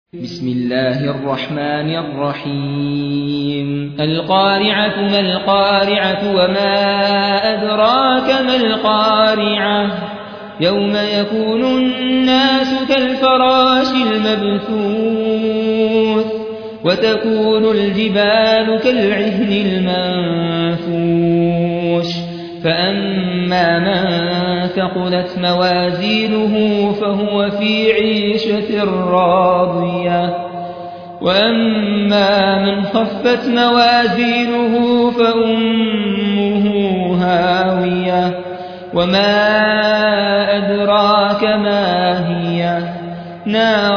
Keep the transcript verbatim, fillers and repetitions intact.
بسم الله الرحمن الرحيم القارعة ما القارعة وما أدراك ما القارعة يوم يكون الناس كالفراش المبثوث وتكون الجبال كالعهن المنفوش فأما من ثقلت موازينه فهو في عيشة راضية وأما من خفت موازينه فأمه هاوية وما أدراك ما هي نار